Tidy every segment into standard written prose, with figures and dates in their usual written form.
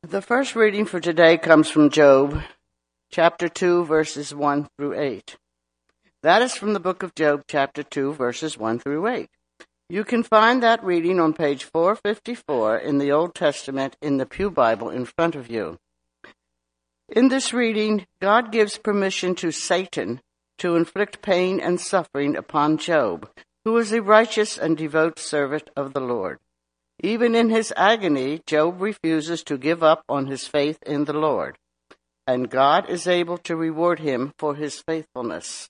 The first reading for today comes from Job, chapter 2, verses 1 through 8. That is from the book of Job, chapter 2, verses 1 through 8. You can find that reading on page 454 in the Old Testament in the Pew Bible in front of you. In this reading, God gives permission to Satan to inflict pain and suffering upon Job, who is a righteous and devout servant of the Lord. Even in his agony, Job refuses to give up on his faith in the Lord, and God is able to reward him for his faithfulness.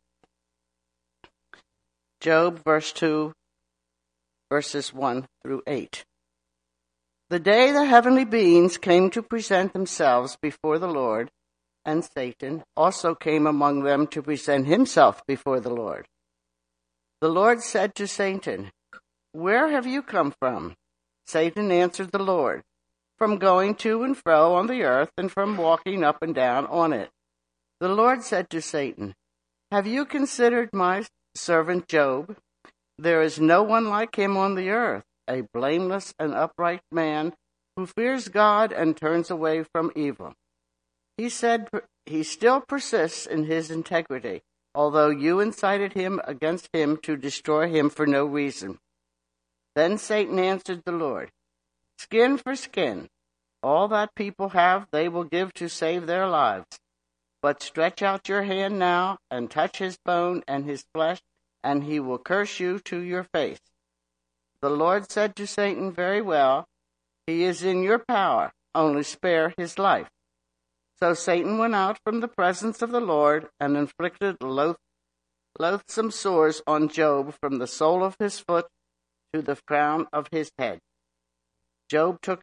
Job, verse 2, verses 1 through 8. The day the heavenly beings came to present themselves before the Lord, and Satan also came among them to present himself before the Lord. The Lord said to Satan, "Where have you come from?" Satan answered the Lord, "From going to and fro on the earth and from walking up and down on it." The Lord said to Satan, "Have you considered my servant Job? There is no one like him on the earth, a blameless and upright man who fears God and turns away from evil. He said he still persists in his integrity, although you incited him against him to destroy him for no reason." Then Satan answered the Lord, "Skin for skin. All that people have they will give to save their lives. But stretch out your hand now and touch his bone and his flesh, and he will curse you to your face." The Lord said to Satan, "Very well, he is in your power, only spare his life." So Satan went out from the presence of the Lord and inflicted loathsome sores on Job from the sole of his foot to the crown of his head. Job took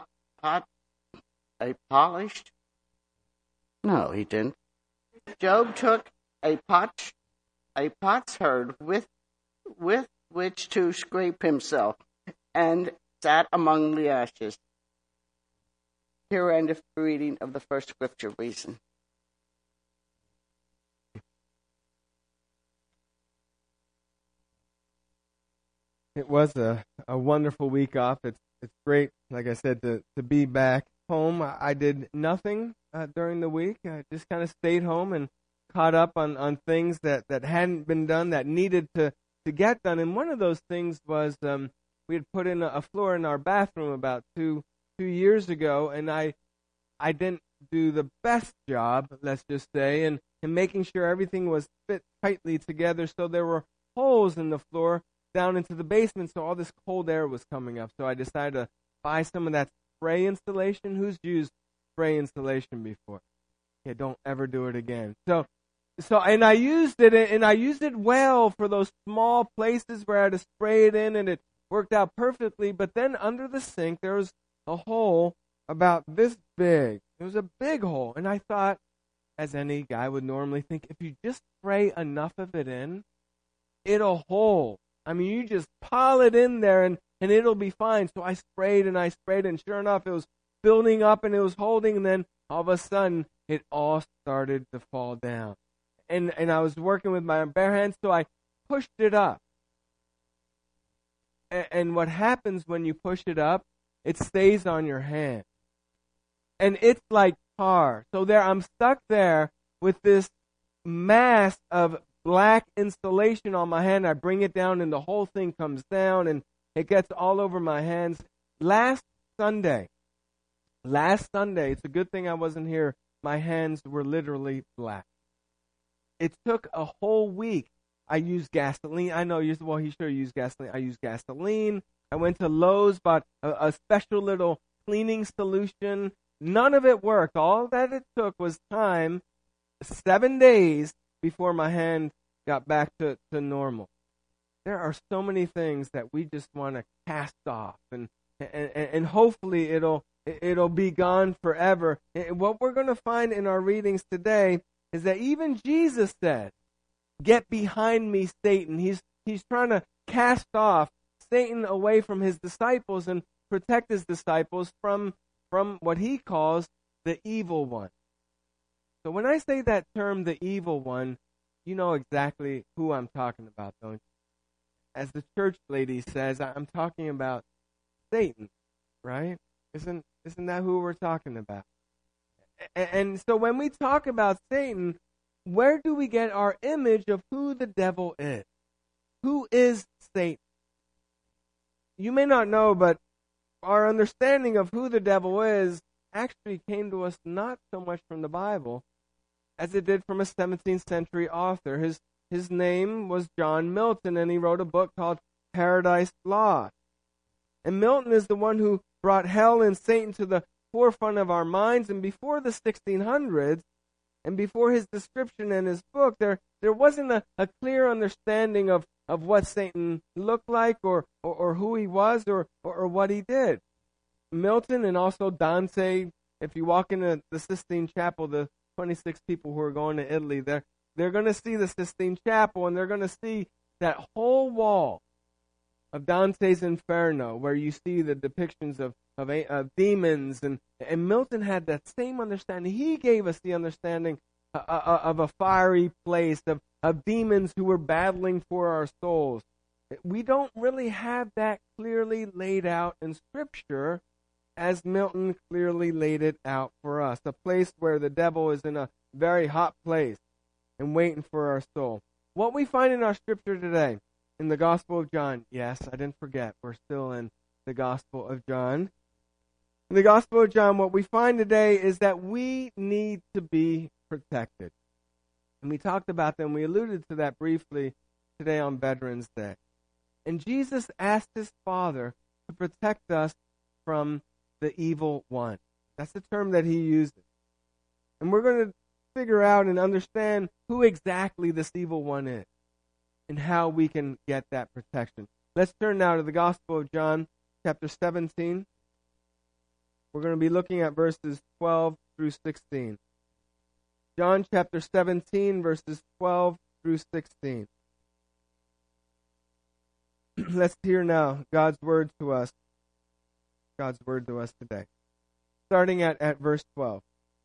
Job took a potsherd with which to scrape himself, and sat among the ashes. Here endeth the reading of the first scripture reason. It was a wonderful week off. It's great, like I said, to be back home. I did nothing during the week. I just kind of stayed home and caught up on things that hadn't been done, that needed to get done. And one of those things was we had put in a floor in our bathroom about two years ago, and I didn't do the best job, let's just say, in making sure everything was fit tightly together. So there were holes in the floor down into the basement, so all this cold air was coming up. So I decided to buy some of that spray insulation. Who's used spray insulation before? Yeah, don't ever do it again. So and I used it, and I used it well for those small places where I had to spray it in, and it worked out perfectly. But then under the sink, there was a hole about this big. It was a big hole, and I thought, as any guy would normally think, if you just spray enough of it in, it'll hold. I mean, you just pile it in there and it'll be fine. So I sprayed, and sure enough, it was building up and it was holding, and then all of a sudden, it all started to fall down. And I was working with my bare hands, so I pushed it up. And what happens when you push it up, it stays on your hand. And it's like tar. So there, I'm stuck there with this mass of black insulation on my hand. I bring it down, and the whole thing comes down, and it gets all over my hands. Last Sunday, it's a good thing I wasn't here. My hands were literally black. It took a whole week. I used gasoline. I know he sure used gasoline. I used gasoline. I went to Lowe's, bought a special little cleaning solution. None of it worked. All that it took was time, 7 days, before my hand got back to normal. There are so many things that we just want to cast off, and hopefully it'll be gone forever. And what we're going to find in our readings today is that even Jesus said, "Get behind me, Satan." He's trying to cast off Satan away from his disciples and protect his disciples from what he calls the evil one. So when I say that term, the evil one, you know exactly who I'm talking about, don't you? As the church lady says, I'm talking about Satan, right? Isn't Isn't that who we're talking about? And so when we talk about Satan, where do we get our image of who the devil is? Who is Satan? You may not know, but our understanding of who the devil is actually came to us not so much from the Bible as it did from a 17th century author. His name was John Milton, and he wrote a book called Paradise Lost. And Milton is the one who brought hell and Satan to the forefront of our minds. And before the 1600s, and before his description in his book, there wasn't a clear understanding of what Satan looked like or who he was or what he did. Milton and also Dante, if you walk into the Sistine Chapel, the 26 people who are going to Italy, they're going to see the Sistine Chapel, and they're going to see that whole wall of Dante's Inferno, where you see the depictions of demons, and Milton had that same understanding. He gave us the understanding of a fiery place, of demons who were battling for our souls. We don't really have that clearly laid out in Scripture as Milton clearly laid it out for us, a place where the devil is in a very hot place and waiting for our soul. What we find in our Scripture today, in the Gospel of John, yes, I didn't forget, we're still in the Gospel of John. In the Gospel of John, what we find today is that we need to be protected. And we talked about that, and we alluded to that briefly today on Veterans Day. And Jesus asked his Father to protect us from the evil one. That's the term that he uses. And we're going to figure out and understand who exactly this evil one is and how we can get that protection. Let's turn now to the Gospel of John, chapter 17. We're going to be looking at verses 12 through 16. John chapter 17, verses 12 through 16. Let's hear now God's word to us. God's word to us today. Starting at verse 12.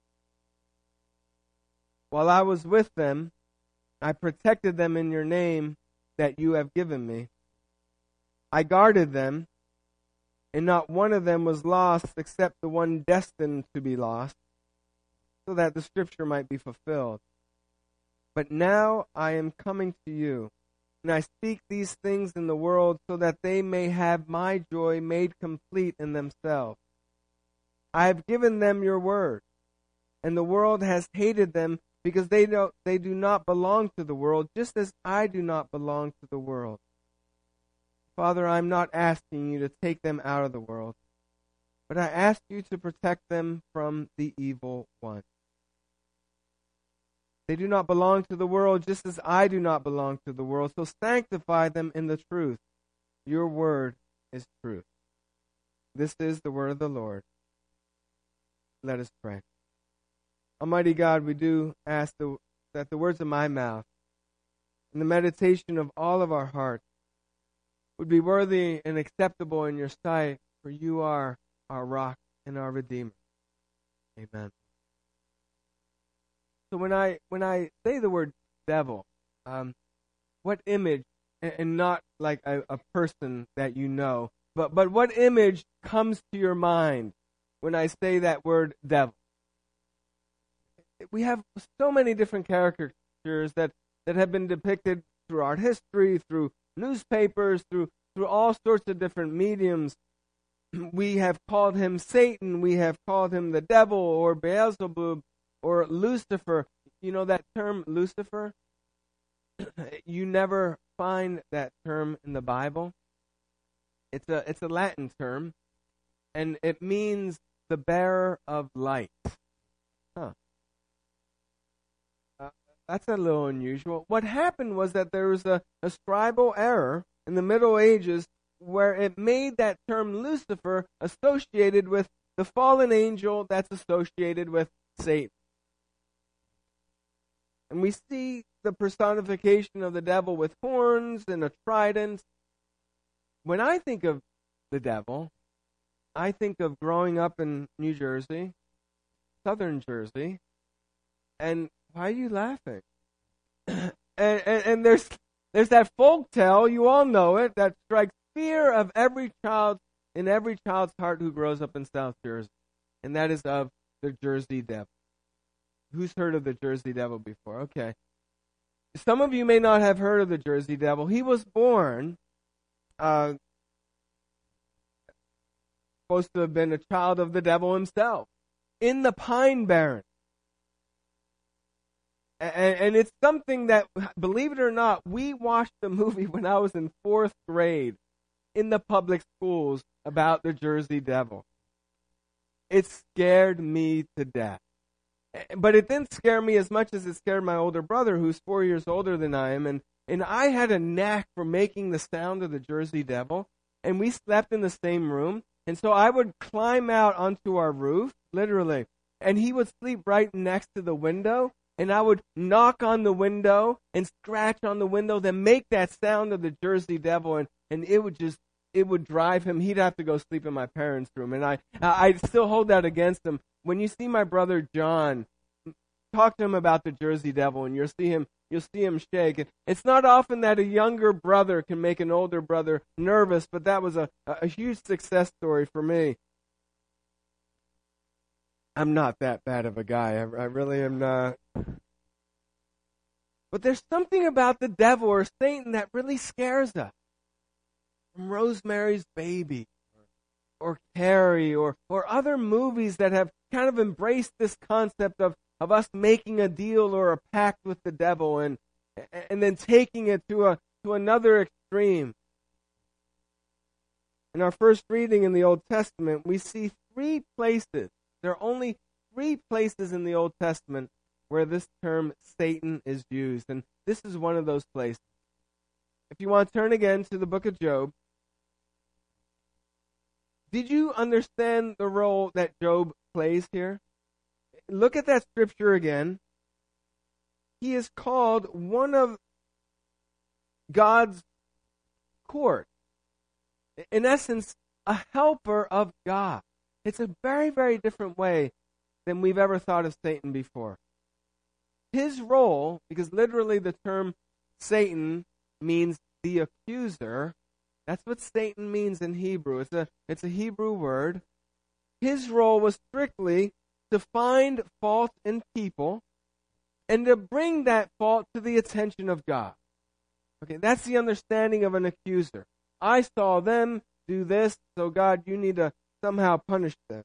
While I was with them, I protected them in your name that you have given me. I guarded them, and not one of them was lost except the one destined to be lost, so that the scripture might be fulfilled. But now I am coming to you, and I speak these things in the world so that they may have my joy made complete in themselves. I have given them your word, and the world has hated them because they do not belong to the world, just as I do not belong to the world. Father, I'm not asking you to take them out of the world, but I ask you to protect them from the evil one. They do not belong to the world, just as I do not belong to the world. So sanctify them in the truth. Your word is truth. This is the word of the Lord. Let us pray. Almighty God, we do ask that the words of my mouth and the meditation of all of our hearts would be worthy and acceptable in your sight, for you are our rock and our Redeemer. Amen. So when I say the word devil, what image, and not like a person that you know, but what image comes to your mind when I say that word devil? We have so many different caricatures that have been depicted through art history, through newspapers, through all sorts of different mediums. We have called him Satan, we have called him the devil, or Beelzebub, or Lucifer. You know that term, Lucifer? You never find that term in the Bible. It's a Latin term, and it means the bearer of light. Huh. That's a little unusual. What happened was that there was a scribal error in the Middle Ages where it made that term Lucifer associated with the fallen angel that's associated with Satan. And we see the personification of the devil with horns and a trident. When I think of the devil, I think of growing up in New Jersey, southern Jersey, and why are you laughing? and there's that folk tale, you all know it, that strikes fear of every child's heart who grows up in South Jersey. and that is of the Jersey Devil. Who's heard of the Jersey Devil before? Okay. Some of you may not have heard of the Jersey Devil. He was born, supposed to have been a child of the devil himself, in the Pine Barrens. And it's something that, believe it or not, we watched the movie when I was in 4th grade in the public schools about the Jersey Devil. It scared me to death. But it didn't scare me as much as it scared my older brother, who's 4 years older than I am. And I had a knack for making the sound of the Jersey Devil. And we slept in the same room. And so I would climb out onto our roof, literally. And he would sleep right next to the window. And I would knock on the window and scratch on the window, then make that sound of the Jersey Devil. And it would drive him. He'd have to go sleep in my parents' room. And I still hold that against him. When you see my brother John, talk to him about the Jersey Devil, and you'll see him shake. It's not often that a younger brother can make an older brother nervous, but that was a huge success story for me. I'm not that bad of a guy. I really am not. But there's something about the devil or Satan that really scares us. From Rosemary's Baby, or Carrie, or other movies that have kind of embraced this concept of us making a deal or a pact with the devil and then taking it to another extreme. In our first reading in the Old Testament, we see 3 places. There are only 3 places in the Old Testament where this term Satan is used, and this is one of those places. If you want to turn again to the book of Job, did you understand the role that Job plays here? Look at that scripture again. He is called one of God's court. In essence, a helper of God. It's a very, very different way than we've ever thought of Satan before. His role, because literally the term Satan means the accuser. That's what Satan means in Hebrew. It's a Hebrew word. His role was strictly to find fault in people and to bring that fault to the attention of God. Okay, that's the understanding of an accuser. I saw them do this, so God, you need to somehow punish them.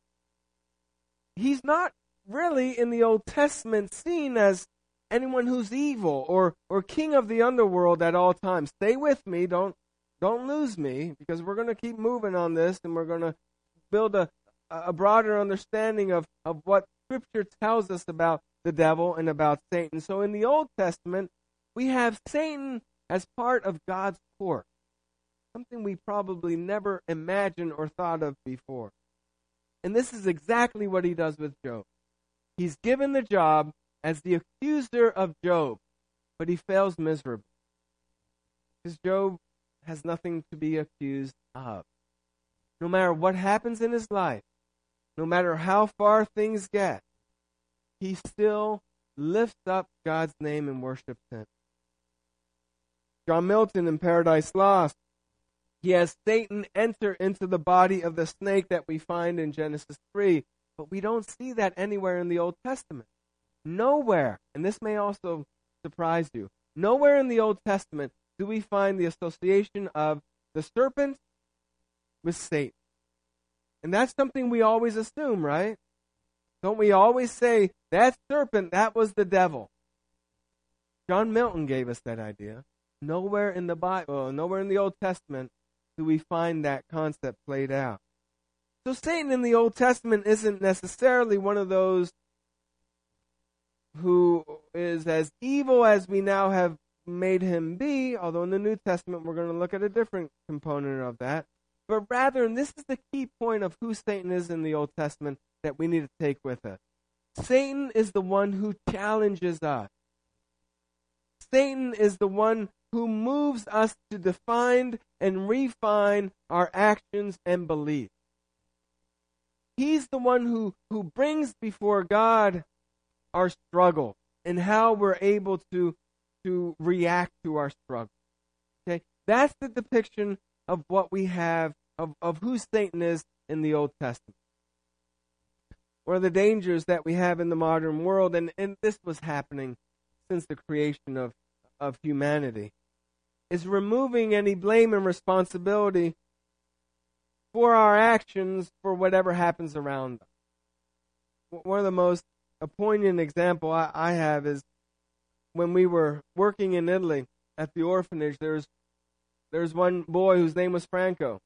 He's not really in the Old Testament seen as anyone who's evil or king of the underworld at all times. Stay with me, don't lose me, because we're going to keep moving on this, and we're going to build a broader understanding of what Scripture tells us about the devil and about Satan. So in the Old Testament, we have Satan as part of God's court, something we probably never imagined or thought of before. And this is exactly what he does with Job. He's given the job as the accuser of Job, but he fails miserably. Because Job has nothing to be accused of. No matter what happens in his life, no matter how far things get, he still lifts up God's name and worships him. John Milton in Paradise Lost, he has Satan enter into the body of the snake that we find in Genesis 3, but we don't see that anywhere in the Old Testament. Nowhere, and this may also surprise you, nowhere in the Old Testament do we find the association of the serpent with Satan. And that's something we always assume, right? Don't we always say, that serpent, that was the devil? John Milton gave us that idea. Nowhere in the Bible, nowhere in the Old Testament do we find that concept played out. So Satan in the Old Testament isn't necessarily one of those who is as evil as we now have made him be, although in the New Testament we're going to look at a different component of that. But rather, and this is the key point of who Satan is in the Old Testament that we need to take with us. Satan is the one who challenges us. Satan is the one who moves us to define and refine our actions and beliefs. He's the one who brings before God our struggle and how we're able to react to our struggle. Okay? That's the depiction of what we have of who Satan is in the Old Testament. one of the dangers that we have in the modern world, and this was happening since the creation of humanity, is removing any blame and responsibility for our actions for whatever happens around us. One of the most poignant example I have is when we were working in Italy at the orphanage. There's one boy whose name was Franco.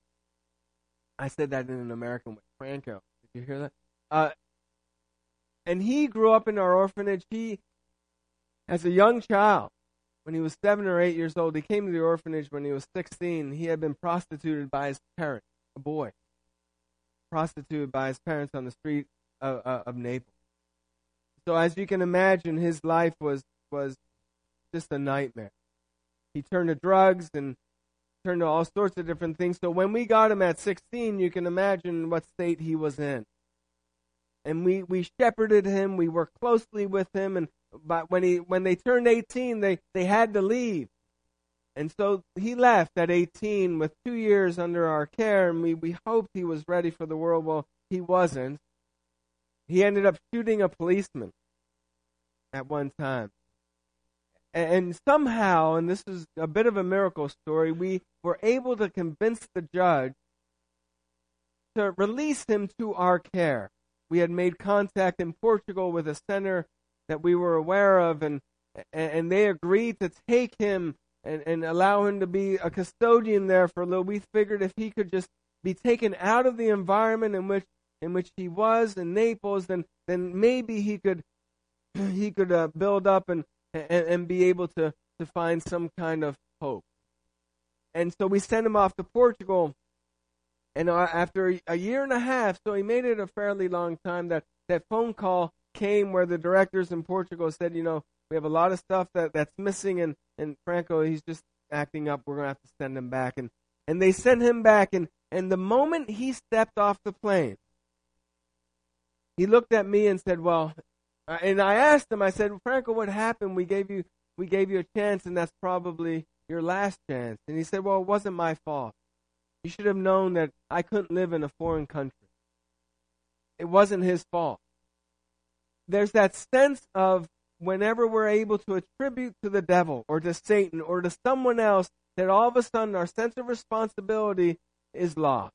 I said that in an American way, Franco. Did you hear that? And he grew up in our orphanage. He, as a young child, when he was 7 or 8 years old, he came to the orphanage when he was 16. He had been prostituted by his parents, a boy, prostituted by his parents on the street of Naples. So as you can imagine, his life was just a nightmare. He turned to drugs and turned to all sorts of different things. So when we got him at 16, you can imagine what state he was in. And we shepherded him. We worked closely with him. But when they turned 18, they had to leave. And so he left at 18 with 2 years under our care, and we hoped he was ready for the world. Well, he wasn't. He ended up shooting a policeman at one time. And somehow, and this is a bit of a miracle story, we were able to convince the judge to release him to our care. We had made contact in Portugal with a center that we were aware of, and they agreed to take him and allow him to be a custodian there for a little. We figured if he could just be taken out of the environment in which he was in Naples, then maybe he could build up and be able to find some kind of hope. And so we sent him off to Portugal. And after a year and a half, so he made it a fairly long time, that phone call came where the directors in Portugal said, we have a lot of stuff that's missing, and Franco, he's just acting up. We're going to have to send him back. And they sent him back, and the moment he stepped off the plane, he looked at me and said, well, and I asked him, I said, Franco, what happened? We gave you a chance, and that's probably your last chance. And he said, well, it wasn't my fault. You should have known that I couldn't live in a foreign country. It wasn't his fault. There's that sense of whenever we're able to attribute to the devil or to Satan or to someone else, that all of a sudden our sense of responsibility is lost.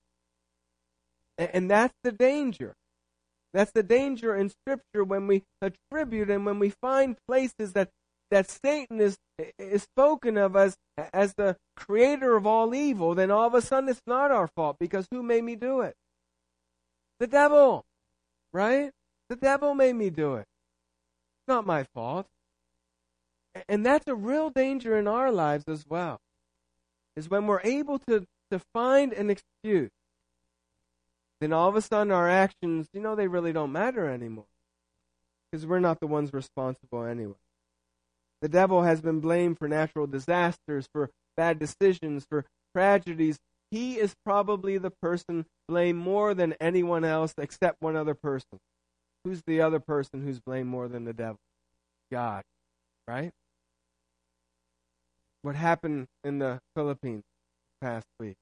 And that's the danger. That's the danger in Scripture when we attribute and when we find places that Satan is spoken of as the creator of all evil. Then all of a sudden it's not our fault, because who made me do it? The devil, right? The devil made me do it. It's not my fault. And that's a real danger in our lives as well, is when we're able to find an excuse. Then all of a sudden our actions, they really don't matter anymore, because we're not the ones responsible anyway. The devil has been blamed for natural disasters, for bad decisions, for tragedies. He is probably the person blamed more than anyone else except one other person. Who's the other person who's blamed more than the devil? God, right? What happened in the Philippines past week?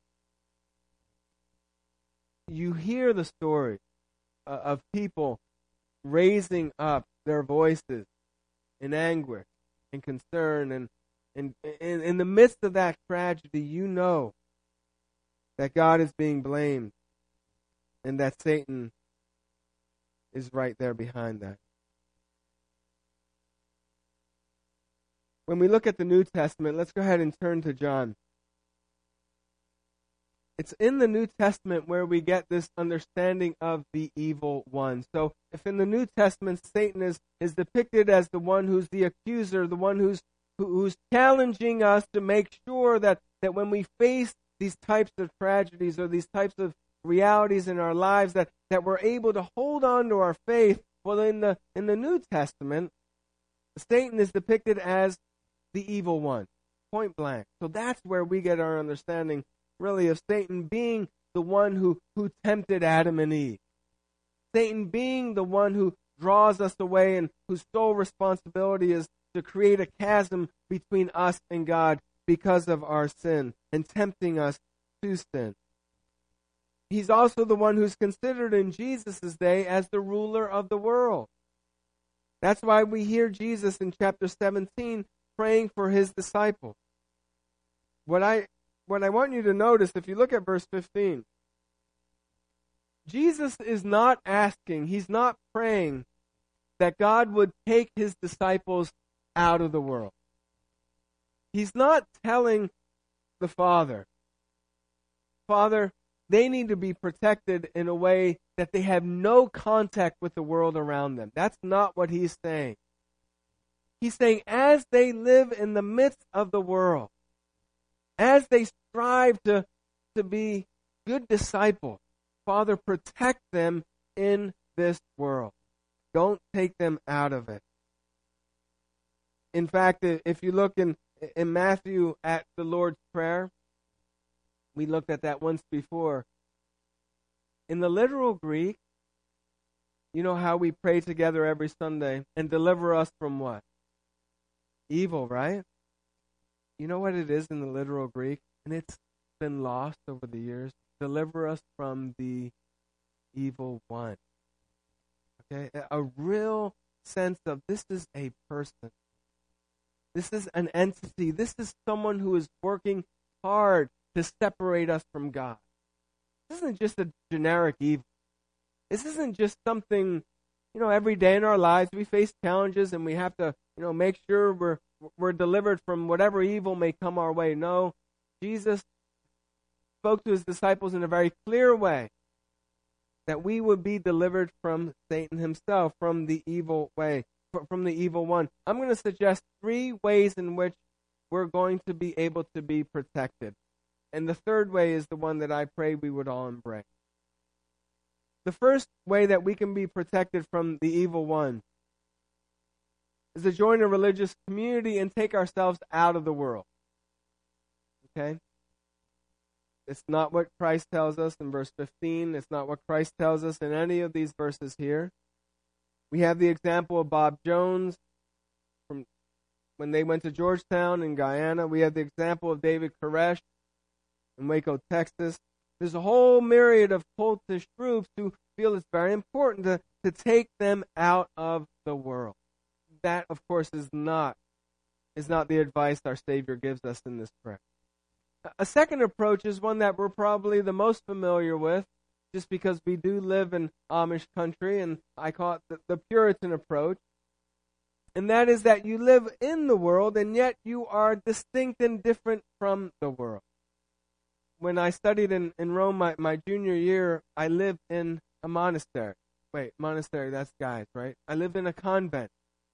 You hear the story of people raising up their voices in anguish and concern, and in the midst of that tragedy, you know that God is being blamed and that Satan is right there behind that. When we look at the New Testament, let's go ahead and turn to John. It's in the New Testament where we get this understanding of the evil one. So if in the New Testament Satan is depicted as the one who's the accuser, the one who's challenging us to make sure that when we face these types of tragedies or these types of realities in our lives, that we're able to hold on to our faith. Well, in the New Testament, Satan is depicted as the evil one, point blank. So that's where we get our understanding, really, of Satan being the one who tempted Adam and Eve. Satan being the one who draws us away and whose sole responsibility is to create a chasm between us and God because of our sin and tempting us to sin. He's also the one who's considered in Jesus' day as the ruler of the world. That's why we hear Jesus in chapter 17 praying for his disciples. What I want you to notice, if you look at verse 15, Jesus is not asking, he's not praying that God would take his disciples out of the world. He's not telling the Father, they need to be protected in a way that they have no contact with the world around them. That's not what he's saying. He's saying as they live in the midst of the world, as they strive to be good disciples, Father, protect them in this world. Don't take them out of it. In fact, if you look in Matthew at the Lord's Prayer, we looked at that once before. In the literal Greek, you know how we pray together every Sunday, and deliver us from what? Evil, right? You know what it is in the literal Greek? And it's been lost over the years. Deliver us from the evil one. Okay? A real sense of this is a person. This is an entity. This is someone who is working hard to separate us from God. This isn't just a generic evil. This isn't just something, every day in our lives we face challenges and we have to, make sure we're delivered from whatever evil may come our way. No, Jesus spoke to his disciples in a very clear way that we would be delivered from Satan himself, from the evil way, from the evil one. I'm going to suggest 3 ways in which we're going to be able to be protected. And the third way is the one that I pray we would all embrace. The first way that we can be protected from the evil one is to join a religious community and take ourselves out of the world. Okay? It's not what Christ tells us in verse 15. It's not what Christ tells us in any of these verses here. We have the example of Bob Jones from when they went to Georgetown in Guyana. We have the example of David Koresh in Waco, Texas. There's a whole myriad of cultish groups who feel it's very important to take them out of the world. That, of course, is not the advice our Savior gives us in this prayer. A second approach is one that we're probably the most familiar with, just because we do live in Amish country, and I call it the Puritan approach. And that is that you live in the world, and yet you are distinct and different from the world. When I studied in Rome my junior year, I lived in a monastery. Wait, monastery, that's guys, right? I lived in a convent.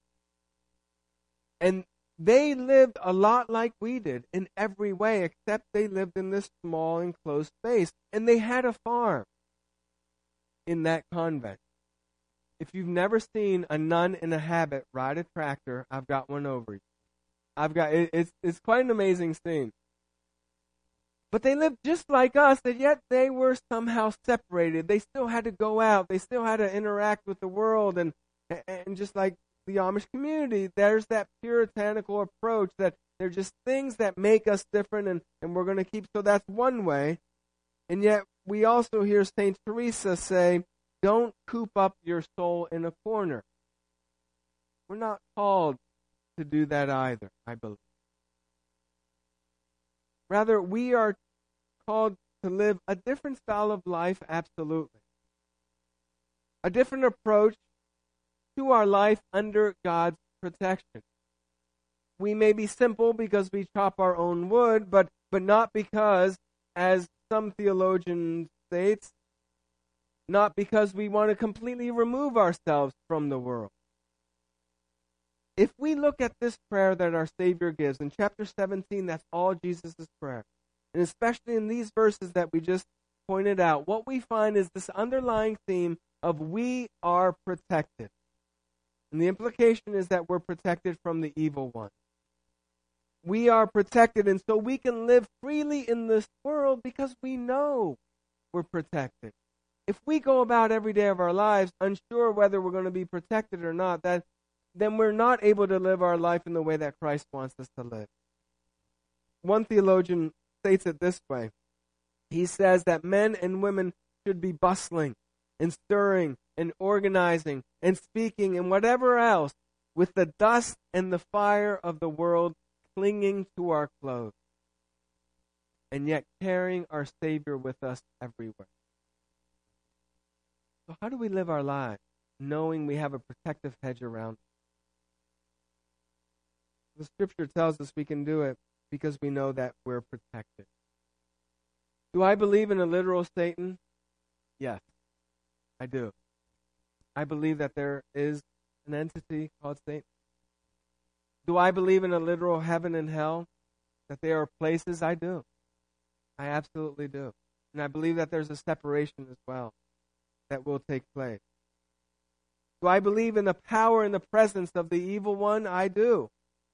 And they lived a lot like we did in every way, except they lived in this small enclosed space. And they had a farm in that convent. If you've never seen a nun in a habit ride a tractor, I've got one over you. It's quite an amazing scene. But they lived just like us, and yet they were somehow separated. They still had to go out. They still had to interact with the world. And just like the Amish community, there's that puritanical approach that they're just things that make us different, and we're going to keep. So that's one way. And yet we also hear St. Teresa say, don't coop up your soul in a corner. We're not called to do that either, I believe. Rather, we are called to live a different style of life, absolutely. A different approach to our life under God's protection. We may be simple because we chop our own wood, but not because, as some theologian states, not because we want to completely remove ourselves from the world. If we look at this prayer that our Savior gives in chapter 17, that's all Jesus' prayer. And especially in these verses that we just pointed out, what we find is this underlying theme of we are protected. And the implication is that we're protected from the evil one. We are protected, and so we can live freely in this world because we know we're protected. If we go about every day of our lives unsure whether we're going to be protected or not, then we're not able to live our life in the way that Christ wants us to live. One theologian states it this way. He says that men and women should be bustling and stirring and organizing and speaking and whatever else, with the dust and the fire of the world clinging to our clothes, and yet carrying our Savior with us everywhere. So how do we live our lives, knowing we have a protective hedge around us? The Scripture tells us we can do it because we know that we're protected. Do I believe in a literal Satan? Yes, I do. I believe that there is an entity called Satan. Do I believe in a literal heaven and hell? That there are places? I do. I absolutely do. And I believe that there's a separation as well that will take place. Do I believe in the power and the presence of the evil one? I do.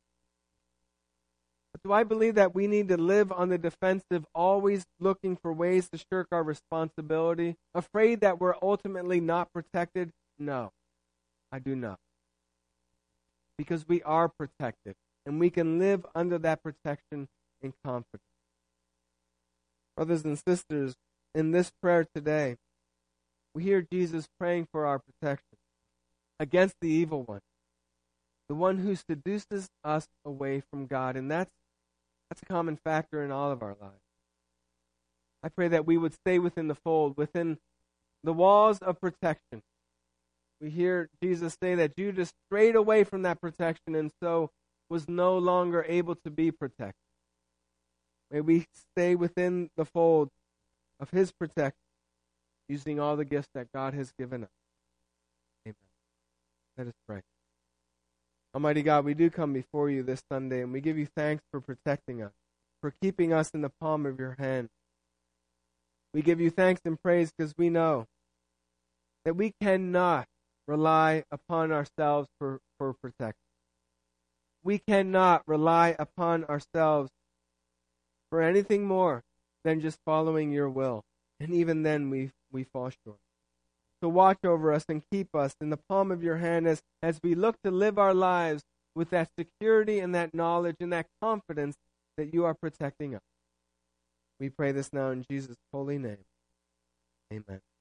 But do I believe that we need to live on the defensive, always looking for ways to shirk our responsibility, afraid that we're ultimately not protected? No, I do not. Because we are protected, and we can live under that protection in confidence. Brothers and sisters, in this prayer today, we hear Jesus praying for our protection against the evil one, the one who seduces us away from God, and that's a common factor in all of our lives. I pray that we would stay within the fold, within the walls of protection. We hear Jesus say that Judas strayed away from that protection and so was no longer able to be protected. May we stay within the fold of His protection, using all the gifts that God has given us. Amen. Let us pray. Almighty God, we do come before you this Sunday, and we give you thanks for protecting us, for keeping us in the palm of your hand. We give you thanks and praise because we know that we cannot rely upon ourselves for protection. We cannot rely upon ourselves for anything more than just following your will. And even then we fall short. So watch over us and keep us in the palm of your hand as we look to live our lives with that security and that knowledge and that confidence that you are protecting us. We pray this now in Jesus' holy name. Amen.